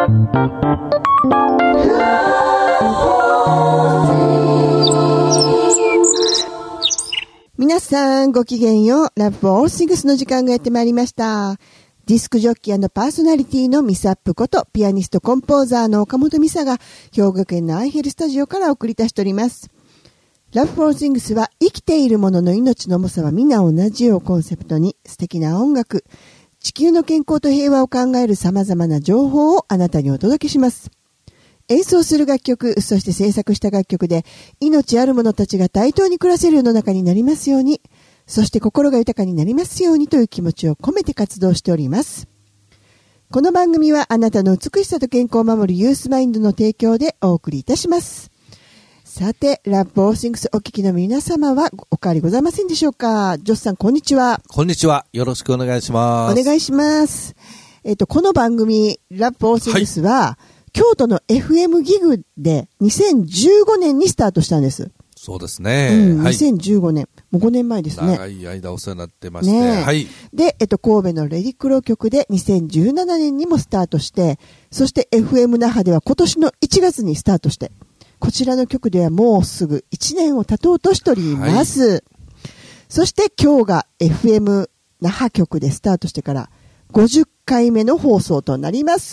皆さんごきげんよう。ラブフォーオールシングスの時間がやってまいりました。ディスクジョッキー&パーソナリティのミサップことピアニストコンポーザーの岡本美沙が兵庫県のアイヘルスタジオから送り出しております。ラブフォーオールシングスは生きているものの命の重さは皆同じをコンセプトに素敵な音楽、地球の健康と平和を考える様々な情報をあなたにお届けします。演奏する楽曲、そして制作した楽曲で命ある者たちが対等に暮らせる世の中になりますように、そして心が豊かになりますようにという気持ちを込めて活動しております。この番組はあなたの美しさと健康を守るユースマインドの提供でお送りいたします。さて、ラブフォーオールシングスお聞きの皆様はお変わりございませんでしょうか。ジョスさん、こんにちは。 こんにちは。よろしくお願いします。 お願いします。この番組、ラブフォーオールシングスは、京都の FM ギグで2015年にスタートしたんです。 そうですね。 はい、2015年。もう5年前ですね。 長い間お世話になってまして。 ね、 はい。 で、神戸のレディクロ局で2017年にもスタートして、そして FM 那覇では今年の1月にスタートして、こちらの局ではもうすぐ1年を経とうとしております。はい、そして今日が FM 那覇局でスタートしてから50回目の放送となります。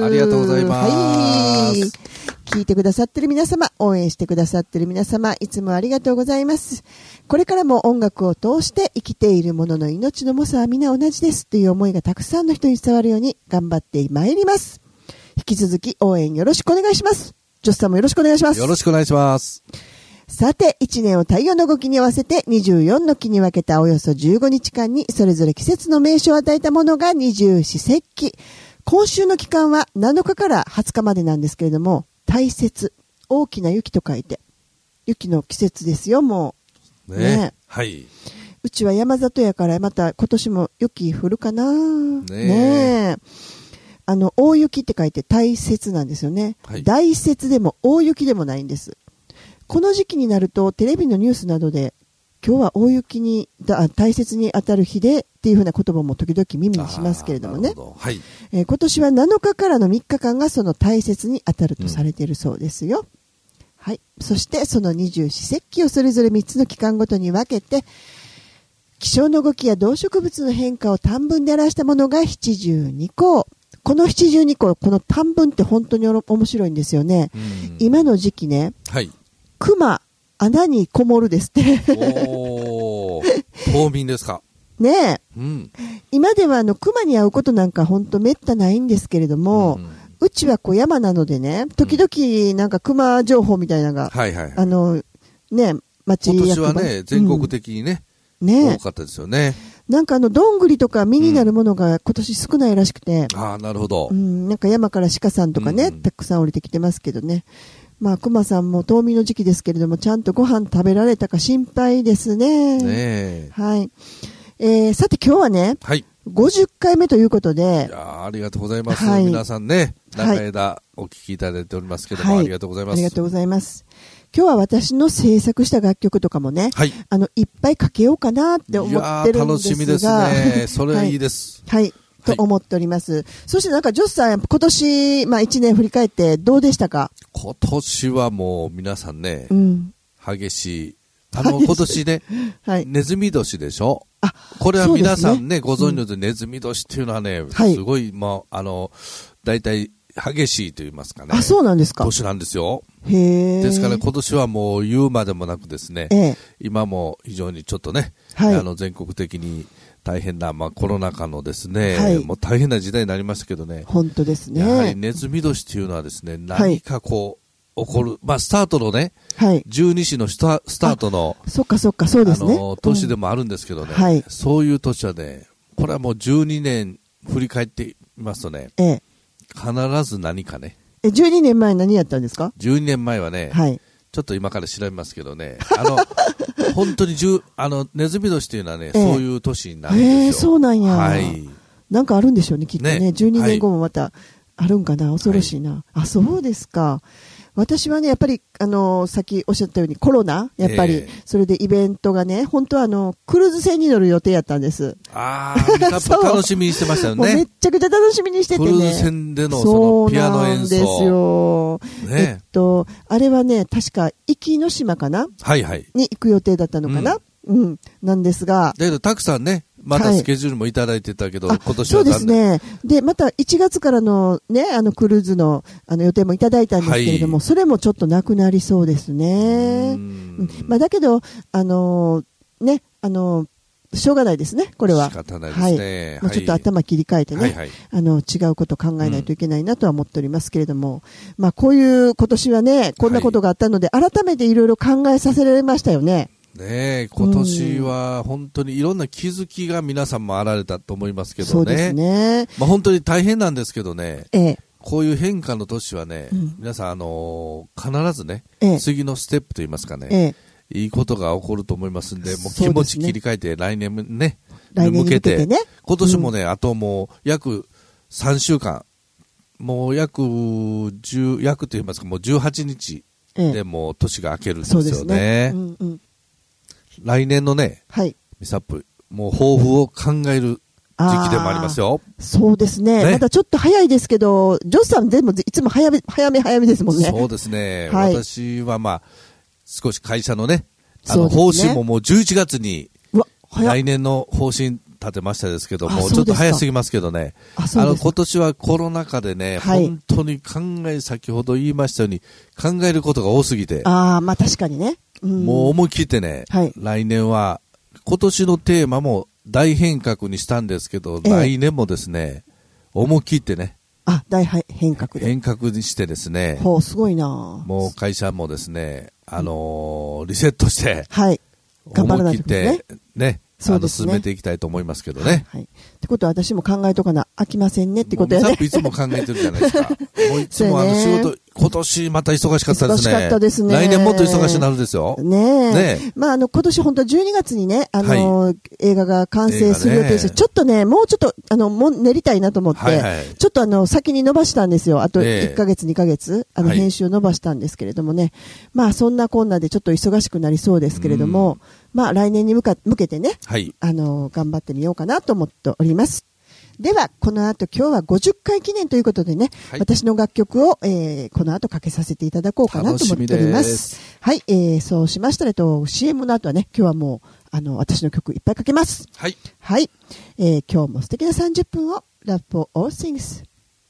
ありがとうございます。 はい。聞いてくださってる皆様、応援してくださってる皆様、いつもありがとうございます。これからも音楽を通して生きている者の命の重さは皆同じですという思いがたくさんの人に伝わるように頑張ってまいります。引き続き応援よろしくお願いします。ジョスさんもよろしくお願いします。 よろしくお願いします。 さて、1年を太陽の動きに合わせて24の期に分けたおよそ15日間にそれぞれ季節の名称を与えたものが二十四節気。今週の期間は7日から20日までなんですけれども、大雪、大きな雪と書いて、雪の季節ですよ、もう。ね。 はい。 うちは山里やからまた今年も雪降るかな。ね。大雪って書いて大雪なんですよね。はい、大雪でも大雪でもないんです。この時期になるとテレビのニュースなどで今日は大雪に大雪に当たる日でっていうふうな言葉も時々耳にしますけれどもね。 はい。 今年は7日からの3日間がその大雪に当たるとされているそうですよ。はい。そしてその二十四節気をそれぞれ3つの期間ごとに分けて、気象の動きや動植物の変化を短文で表したものが七十二候。この七十二候、この短文って本当に面白いんですよね。今の時期ね。 はい。 熊、穴にこもるですって。 おー、冬眠ですか。 ねえ。 うん、 今では熊に会うことなんか本当めったないんですけれども、うちは山なのでね、時々なんか熊情報みたいなのが、 はいはいはい、 ね、町役場。 今年はね、全国的にね、多かったですよね。 なんかどんぐりとか実になるものが今年少ないらしくて。 ああ、なるほど。 なんか山から鹿さんとかね、たくさん降りてきてますけどね。まあ、熊さんも冬眠の時期ですけれども、ちゃんとご飯食べられたか心配ですね。 ねえ。 はい。さて今日はね、 はい。 50回目ということで。 いやありがとうございます。はい、皆さんね、長い間お聞きいただいておりますけども、はい、ありがとうございます。 ありがとうございます。今日は私の制作した楽曲とかもね、はい、いっぱいかけようかなって思ってるんですが。 楽しみですね。それいいです。 はい。はいと思っております。はい、そしてなんかジョスさん、今年、1年振り返ってどうでしたか？ 今年はもう皆さんね、激しい。今年ね、はい、ネズミ年でしょ？これは皆さんね、ご存知ので、ネズミ年っていうのはね、すごい、大体激しいと言いますかね。 そうなんですか？ 年なんですよ。 へー。 ですから今年はもう言うまでもなくですね、今も非常にちょっとね、全国的に大変な、コロナ禍のですね、もう大変な時代になりましたけどね。 本当ですね。 やはりネズミ年っていうのはですね、何かこう、起こる、スタートのね、十二支のスタートの、 そっか、そうですね。 年でもあるんですけどね、そういう年はね、これはもう12年振り返ってみますとね、必ず何かね。 12年前何やったんですか ？12年前はね、ちょっと今から調べますけどね、本当にネズミ年っていうのはね、そういう年になるんですよ。 そうなんや。 はい。 なんかあるんでしょうね、きっとね。12年後もまたあるんかな、恐ろしいな。そうですか。 私はね、やっぱり、さっきおっしゃったようにコロナ、やっぱり、それでイベントがね、本当はクルーズ船に乗る予定やったんです。 ああ、楽しみにしてましたよね。 めっちゃくちゃ楽しみにしててね。 クルーズ船でのそのピアノ演奏。 そうなんですよ。ね、あれはね、確か、壱岐の島かな、 はいはい。 に行く予定だったのかな、なんですが。 だけど、たくさんね、またスケジュールもいただいてたけど、今年はそうですね。で、また1月からのね、クルーズの、予定もいただいたんですけれども、それもちょっとなくなりそうですね。まあ、だけど、ね、しょうがないですね、これは。 仕方ないですね。 もうちょっと頭切り替えてね、違うことを考えないといけないなとは思っておりますけれども、まあ、こういう今年はね、こんなことがあったので、改めていろいろ考えさせられましたよね。 ねえ、今年は本当にいろんな気づきが皆さんもあられたと思いますけどね。 そうですね。 まあ本当に大変なんですけどね。こういう変化の年はね、皆さん必ずね、次のステップといいますかね、いいことが起こると思いますんで、もう気持ち切り替えて来年ね、向けて、今年もね、あともう約3週間、もう約と言いますか、もう18日でもう年が明けるんですよね。来年のね、ミサップ、もう抱負を考える時期でもありますよ。 そうですね。まだちょっと早いですけど、ジョスさんでもいつも早めですもんね。 そうですね。私はまあ、少し会社のね、方針ももう11月に、来年の方針立てましたですけども、ちょっと早すぎますけどね。今年はコロナ禍でね、本当に先ほど言いましたように、考えることが多すぎて。 まあ確かにね。 もう思い切ってね、来年は、今年のテーマも大変革にしたんですけど、来年もですね、思い切ってね、 大変革で。 変革にしてですね、 すごいな。 もう会社もですね、リセットして、 頑張らないとね、進めていきたいと思いますけどね。 ってことは私も考えとかな、飽きませんねってことやね。 いつも考えてるじゃないですか。もういつも仕事、今年また忙しかったですね。 忙しかったですね。 来年もっと忙しくなるんですよ。 まあ今年本当は12月にね、映画が完成する予定して、ちょっとね、もうちょっと、もう練りたいなと思って、ちょっと先に伸ばしたんですよ。あと1ヶ月、2ヶ月、編集を伸ばしたんですけれどもね。まあそんなこんなでちょっと忙しくなりそうですけれども、まあ来年に向けてね、頑張ってみようかなと思っております。では、この後今日は50回記念ということでね、私の楽曲を、この後かけさせていただこうかなと思っております。はい、そうしましたら、CM の後はね、今日はもう、私の曲いっぱいかけます。 はい。 はい。今日も素敵な30分を Love for All Things。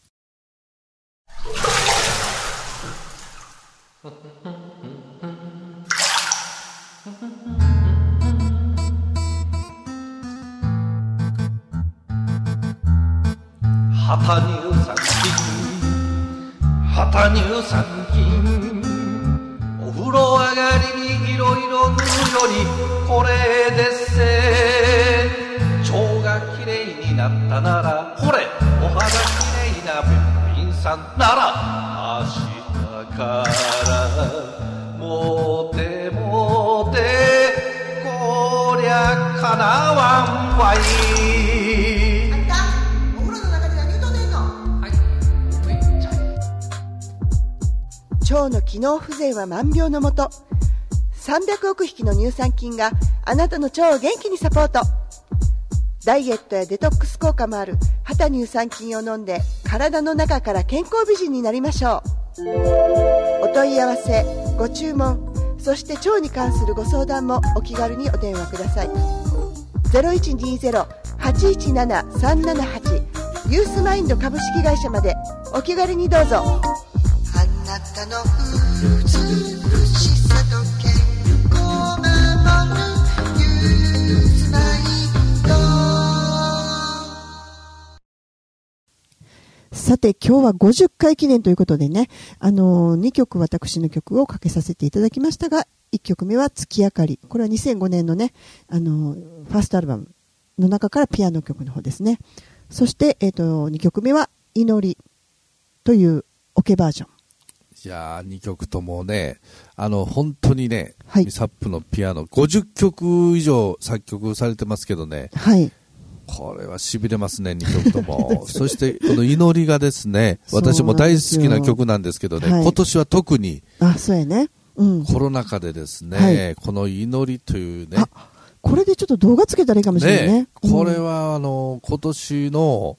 旗乳酸菌お風呂上がりにいろいろ塗るよりこれでっせ腸がきれいになったならほれお肌きれいなべっぴんさんなら明日からモテモテこりゃかなわんわい腸の機能不全は万病のもと。300億匹の乳酸菌があなたの腸を元気にサポート。ダイエットやデトックス効果もある肌乳酸菌を飲んで体の中から健康美人になりましょう。お問い合わせ、ご注文、そして腸に関するご相談もお気軽にお電話ください。0120-817-378ユースマインド株式会社までお気軽にどうぞ。あなたの美しさと健康を守るユースマインド。さて今日は50回記念ということでね、2曲私の曲をかけさせていただきましたが、1曲目は月明かり。これは2005年のね、ファーストアルバムの中からピアノ曲の方ですね。そして、2曲目は祈りというオケバージョン。 いやー、2曲ともね、本当にね、ミサップのピアノ、50曲以上作曲されてますけどね、 これは痺れますね、2曲とも。そして、この祈りがですね、私も大好きな曲なんですけどね、今年は特に、 そうやね。 コロナ禍でですね、この祈りというね。 これでちょっと動画つけたらいいかもしれないね。 これは、今年の、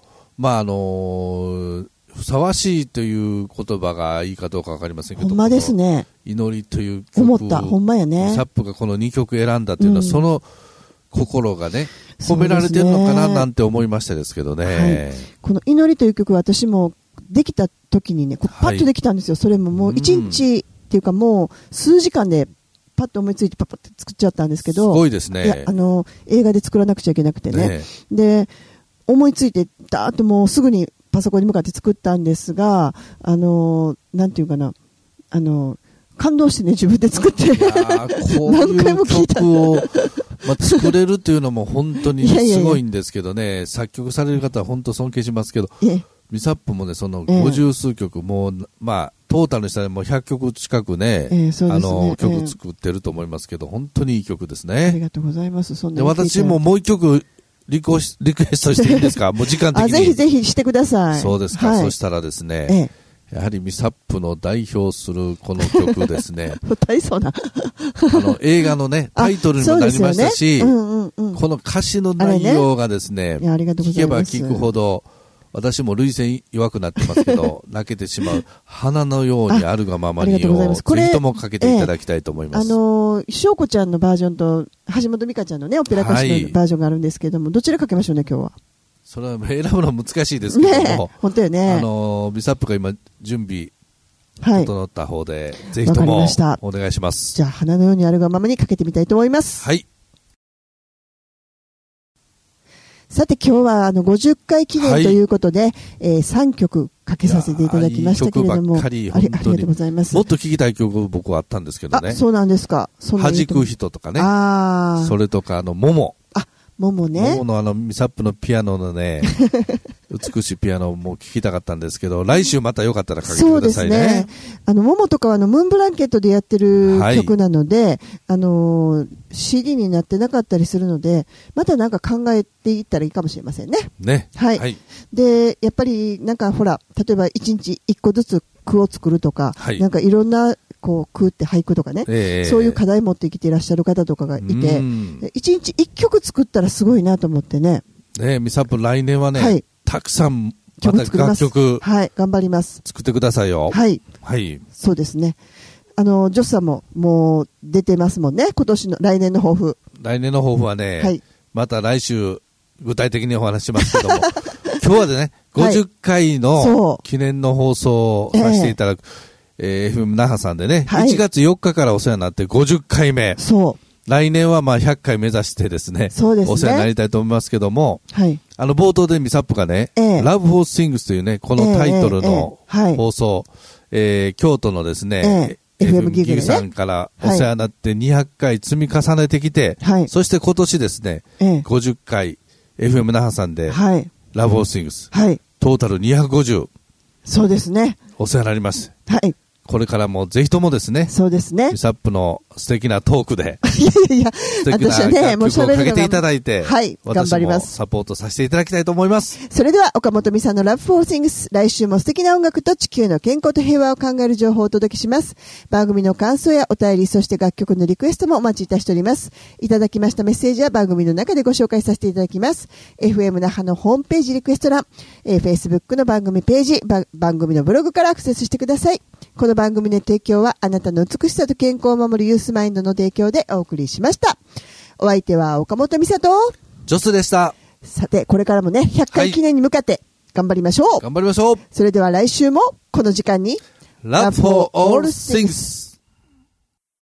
ふさわしいという言葉がいいかどうかわかりませんけど、 ほんまですね。 祈りという曲、 思った、ほんまやね。 ミサップがこの2曲選んだというのは、その心がね、込められてるのかななんて思いましたですけどね。 この祈りという曲は私もできた時にね、パッとできたんですよ。それももう1日っていうかもう数時間でパッと思いついてパッと作っちゃったんですけど。 すごいですね。 いや、映画で作らなくちゃいけなくてね。で、思いついて、だーっともうすぐにパソコンに向かって作ったんですが、なんていうかな、感動してね、自分で作って。何回も聞いた。 こういう曲を、作れるというのも本当にすごいんですけどね、作曲される方は本当尊敬しますけど、ミサップもね、その50数曲、もう、トータルにしたらもう100曲近くね、曲作ってると思いますけど、本当にいい曲ですね。 ありがとうございます。 で、私ももう一曲、リクエストしていいですか？もう時間的に。 ぜひぜひしてください。 そうですか。そしたらですね、やはりミサップの代表するこの曲ですね。 大層な。 映画のね、タイトルにもなりましたし、この歌詞の内容がですね、聞けば聞くほど、私も涙腺弱くなってますけど、泣けてしまう。花のようにあるがままにを、ぜひともかけていただきたいと思います。 翔子ちゃんのバージョンと、橋本美香ちゃんのね、オペラ歌手のバージョンがあるんですけども、どちらかけましょうね、今日は。 それは選ぶの難しいですけども、 本当よね。 ミサップが今、準備、整った方で、ぜひともお願いします。 じゃあ、花のようにあるがままにかけてみたいと思います。 はい。 さて今日は50回記念ということで、3曲かけさせていただきましたけれども、 ありがとうございます。もっと聴きたい曲僕はあったんですけどね。 そうなんですか。 弾く人とかね。それとか桃。 桃ね。 桃のミサップのピアノのね、美しいピアノも聴きたかったんですけど、来週またよかったらかけてくださいね。そうですね。 桃とかはムーンブランケットでやってる曲なので、CD になってなかったりするので、またなんか考えていったらいいかもしれませんね。 ね。 はい。で、やっぱりなんかほら、例えば1日1個ずつ句を作るとか、なんかいろんな句って俳句とかね、そういう課題持ってきていらっしゃる方とかがいて、1日1曲作ったらすごいなと思ってね。 ミサップ来年はね、たくさんまた楽曲、 頑張ります。 作ってくださいよ。 はい。そうですね。ジョスさんももう出てますもんね、来年の抱負。 来年の抱負はね、また来週具体的にお話しますけども、今日はね、50回の記念の放送をさせていただく。FM 那覇さんでね、1月4日からお世話になって50回目。来年は100回目指してですね、お世話になりたいと思いますけども、冒頭でミサップがね、Love for Things というね、このタイトルの放送、京都のですね、FM ギグさんからお世話になって200回積み重ねてきて、そして今年ですね、50回 FM 那覇さんで、Love for Things、トータル250。 そうですね。 お世話になります。これからもぜひともですね。 そうですね。 ミサップの素敵なトークで。 素敵な楽曲をかけていただいて。 頑張ります。 私もサポートさせていただきたいと思います。 それでは岡本美沙の Love for Things。来週も素敵な音楽と地球の健康と平和を考える情報をお届けします。番組の感想やお便り、そして楽曲のリクエストもお待ちいたしております。いただきましたメッセージは番組の中でご紹介させていただきます。FM 那覇のホームページリクエスト欄、Facebook の番組ページ、番組のブログからアクセスしてください。この番組の提供はあなたの美しさと健康を守るユースマインドの提供でお送りしました。お相手は岡本美沙とジョスでした。 さて、これからもね、100回記念に向かって頑張りましょう。 頑張りましょう。 それでは来週もこの時間に Love for all things